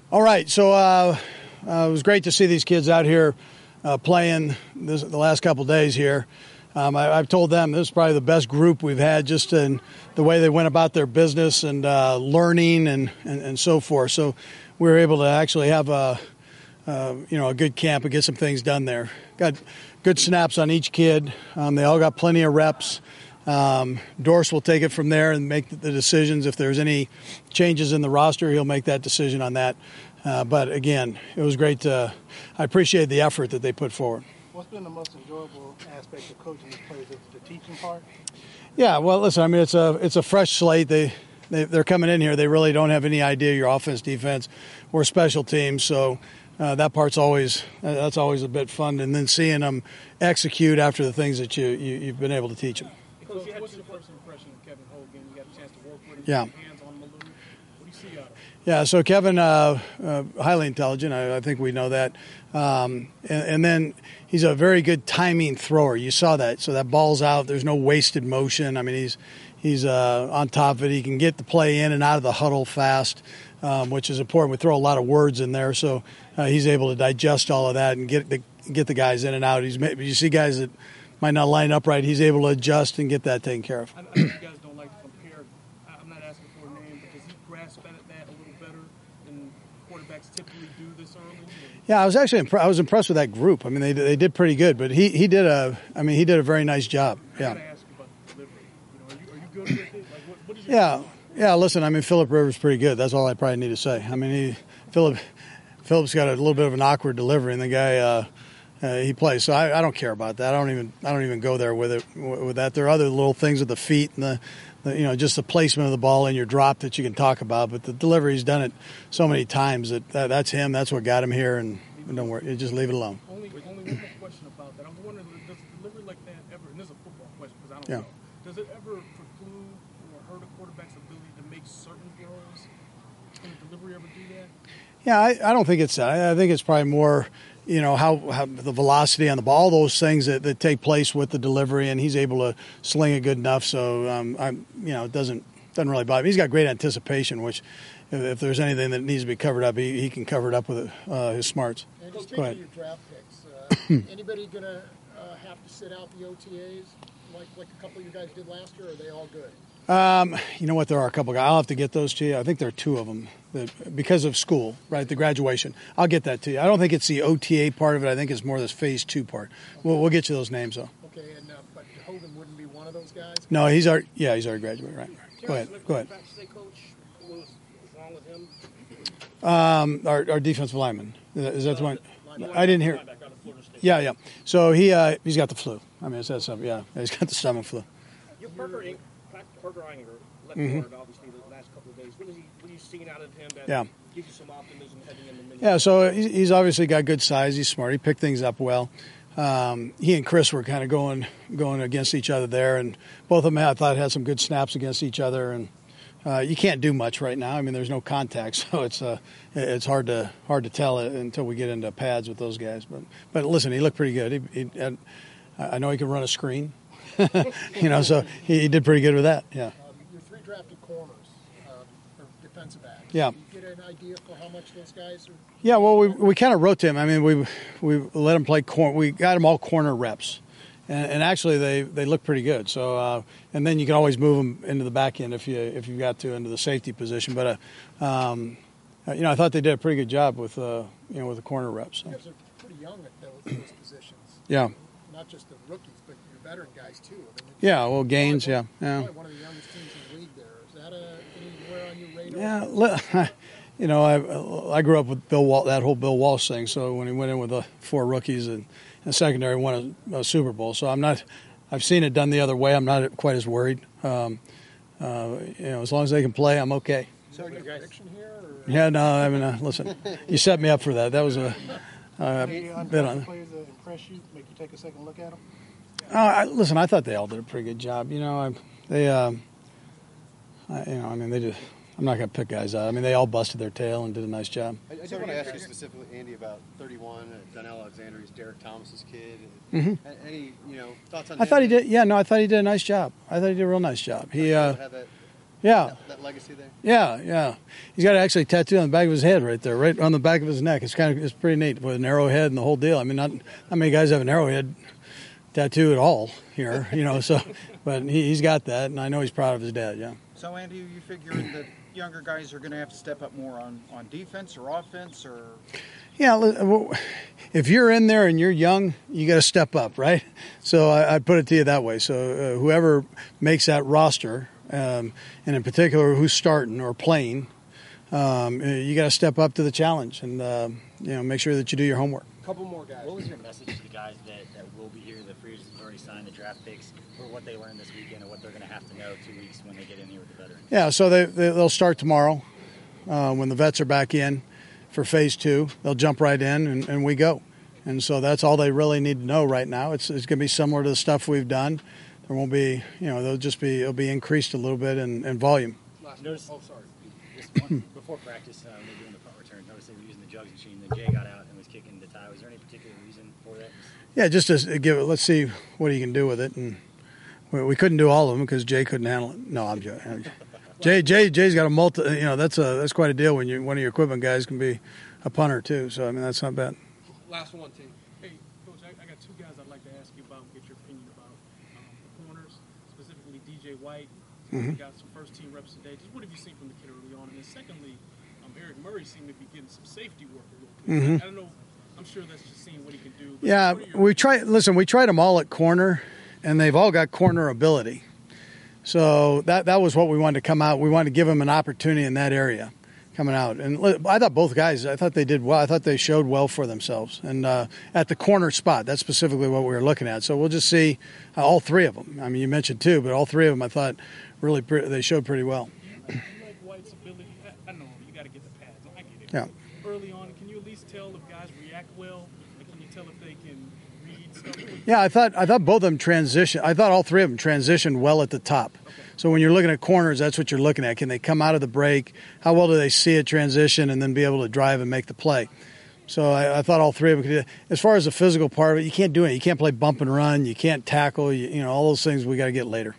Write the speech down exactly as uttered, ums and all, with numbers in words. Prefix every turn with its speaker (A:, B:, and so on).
A: All right, so uh, uh, it was great to see these kids out here uh, playing this, the last couple days here. Um, I, I've told them this is probably the best group we've had, just in the way they went about their business and uh, learning and, and, and so forth. So we were able to actually have a uh, you know a good camp and get some things done there. Got good snaps on each kid. Um, they all got plenty of reps. Um, Dorse will take it from there and make the decisions. If there's any changes in the roster, he'll make that decision on that. Uh, but again, it was great to, I appreciate the effort that they put forward.
B: What's been the most enjoyable aspect of coaching these players? Is it the teaching part?
A: Yeah, well, listen, I mean, it's a it's a fresh slate. They, they, they're coming in here. They really don't have any idea your offense, defense, or special teams. So uh, that part's always, uh, that's always a bit fun. And then seeing them execute after the things that you, you, you've been able to teach them.
B: Coach, what's your first impression of Kevin Hogan? You got a chance to work with him,
A: yeah.
B: get your hands on him a little. What do you see out of him?
A: Yeah, so Kevin, uh, uh, highly intelligent. I, I think we know that. Um, and, and then he's a very good timing thrower. You saw that. So that ball's out. There's no wasted motion. I mean, he's he's uh, on top of it. He can get the play in and out of the huddle fast, um, which is important. We throw a lot of words in there, so uh, he's able to digest all of that and get the get the guys in and out. He's you see guys that might not line up right, he's able to adjust and get that taken care of.
B: I know you guys don't like to compare. I'm not asking for a name, but does he grasp at that a little better than quarterbacks typically do this early?
A: Yeah, I was actually impre- I was impressed with that group. I mean, they they did pretty good, but he, he did a I mean he did a very nice job. Yeah.
B: I gotta ask you about the delivery. You know, are you, are you good with it? Like, what, what is your
A: yeah, yeah. Listen, I mean, Philip Rivers pretty good. That's all I probably need to say. I mean, he Philip Philip's got a little bit of an awkward delivery, and the guy. Uh, Uh, he plays, so I, I don't care about that. I don't even I don't even go there with it with that. There are other little things with the feet and the, the you know just the placement of the ball in your drop that you can talk about. But the delivery, he's done it so many times that, that that's him. That's what got him here, and don't worry, just leave it alone.
B: Only, only one more question about that. I'm wondering, does a delivery like that ever? And this is a football question because I don't
A: yeah.
B: know. Does it ever preclude or hurt a quarterback's ability to make certain throws? Can a delivery ever do that?
A: Yeah, I, I don't think it's that. I, I think it's probably more. You know, how, how the velocity on the ball, all those things that, that take place with the delivery, and he's able to sling it good enough. So, um, I'm, you know, it doesn't doesn't really bother me. He's got great anticipation, which if, if there's anything that needs to be covered up, he, he can cover it up with uh, his smarts.
C: And just
A: Go ahead.
C: your draft picks. Uh, anybody going to uh, have to sit out the O T As like, like a couple of you guys did last year, or are they all good?
A: Um, you know what? There are a couple guys. I'll have to get those to you. I think there are two of them that, because of school, right? The graduation. I'll get that to you. I don't think it's the O T A part of it. I think it's more this phase two part. Okay. We'll, we'll get you those names though.
C: Okay, and uh, but Hogan wouldn't be one of those guys.
A: No, he's already. Yeah, he's already graduated. Right. right. Go ahead. Go ahead. Um, our, our defensive lineman. Is that the one? I didn't hear. Yeah, yeah. So he uh, he's got the flu. I mean, it's that something. Yeah, he's got the stomach flu.
D: Your Parker, Parker Ehinger left mm-hmm. guard, obviously, the last couple of days. What, is he, what are you seeing out of him that
A: yeah.
D: gives you some optimism heading into Minnesota?
A: Yeah, so he's obviously got good size. He's smart. He picked things up well. Um, he and Chris were kind of going going against each other there, and both of them, I thought, had some good snaps against each other. And uh, you can't do much right now. I mean, there's no contact, so it's uh, it's hard to hard to tell it until we get into pads with those guys. But but listen, he looked pretty good. He, he had, I know he can run a screen. you know, so he, he did pretty good with that. Yeah.
C: Um, your three drafted corners, um, or defensive backs.
A: Yeah.
C: Did you get an idea for how much those guys are?
A: Yeah. Well, we we kind of rotate them. I mean, we we let them play corner. We got them all corner reps, and, and actually they, they look pretty good. So uh, and then you can always move them into the back end if you if you got to into the safety position. But uh, um, you know, I thought they did a pretty good job with uh, you know with the corner reps. So.
C: You guys are pretty young at those, those positions.
A: Yeah.
C: Not just the rookies, but your veteran guys too. I mean,
A: yeah, well, Gaines, yeah, yeah.
C: One of the youngest teams in the league. There is that a, anywhere on your radar?
A: Yeah, you know, I I grew up with Bill Wal- that whole Bill Walsh thing. So when he went in with the four rookies and, and secondary won a, a Super Bowl. So I'm not. I've seen it done the other way. I'm not quite as worried. Um, uh, you know, as long as they can play, I'm okay.
C: So you got a prediction here? Or?
A: Yeah, no, I mean, uh, listen, you set me up for that. That was a. Uh,
B: bit on. Players that impress you, make you take a second look at them.
A: Uh, I, listen, I thought they all did a pretty good job. You know, I, they, um, I, you know, I mean, they just. I'm not going to pick guys out. I mean, they all busted their tail and did a nice job.
E: I, I just want to ask you specifically, Andy, about thirty-one, uh, Donnell Alexander. He's Derek Thomas's kid.
A: Mm-hmm.
E: Any, you know, thoughts on?
A: I
E: him?
A: thought he did. Yeah, no, I thought he did a nice job. I thought he did a real nice job. He. Uh,
E: have that
A: Yeah.
E: That, that legacy there.
A: Yeah, yeah. He's got it actually tattooed on the back of his head right there, right on the back of his neck. It's kind of it's pretty neat with an arrowhead and the whole deal. I mean, not not many guys have an arrowhead tattoo at all here, you know. So, but he, he's got that, and I know he's proud of his dad. Yeah.
F: So, Andy, are you figuring that younger guys are going to have to step up more on, on defense or offense, or?
A: Yeah, if you're in there and you're young, you got to step up, right? So I, I'd put it to you that way. So uh, whoever makes that roster, um, and in particular who's starting or playing, um, you got to step up to the challenge and uh, you know make sure that you do your homework.
C: Couple more guys.
G: What was your message to the guys that, that will be here, the free agents who've already signed, the draft picks, for what they learned this weekend and what they're going to have to know two weeks when they get in here with the veterans?
A: Yeah, so they, they they'll start tomorrow uh, when the vets are back in for phase two. They'll jump right in and, and we go. And so that's all they really need to know right now. It's it's going to be similar to the stuff we've done. There won't be, you know, they'll just be, it'll be increased a little bit in, in volume.
G: Notice,
C: Oh, sorry.
G: just one, before practice, uh, they're doing the punt return. Notice they were using the jugs machine. Then Jay got out and was kicking the tie. Was there any particular reason for that?
A: Yeah, just to give it, let's see what he can do with it. And we, we couldn't do all of them because Jay couldn't handle it. No, I'm joking. Jay, Jay, Jay's got a multi, you know, that's a, that's quite a deal when you, one of your equipment guys can be a punter too. So, I mean, that's not bad.
B: Last one, team. Hey, Coach, I, I got two guys I'd like to ask you about and get your opinion about. Um, the corners, specifically D J White.
A: Mm-hmm.
B: Got some first-team reps today. Just what have you seen from the kid early on? And then secondly, um, Eric Murray seemed to be getting some safety work a little bit.
A: Mm-hmm.
B: I don't know. I'm sure that's just seeing what he can do. But
A: Yeah,
B: what are your-
A: we try. Listen, we tried them all at corner, and they've all got corner ability. So that that was what we wanted to come out. We wanted to give them an opportunity in that area, coming out. And li- I thought both guys. I thought they did well. I thought they showed well for themselves. And uh, at the corner spot, that's specifically what we were looking at. So we'll just see uh, all three of them. I mean, you mentioned two, but all three of them, I thought, really pre- they showed pretty well.
B: You like White's ability? I, I know you got to get the pads. I get it.
A: Yeah.
B: Early on, can you at least tell if guys react well? And can you tell if they can read stuff?
A: Yeah, I thought I thought both of them transition. I thought all three of them transitioned well at the top. So when you're looking at corners, that's what you're looking at. Can they come out of the break? How well do they see it transition and then be able to drive and make the play? So I, I thought all three of them could do that. As far as the physical part of it, you can't do it. You can't play bump and run. You can't tackle. You, you know, all those things we got to get later.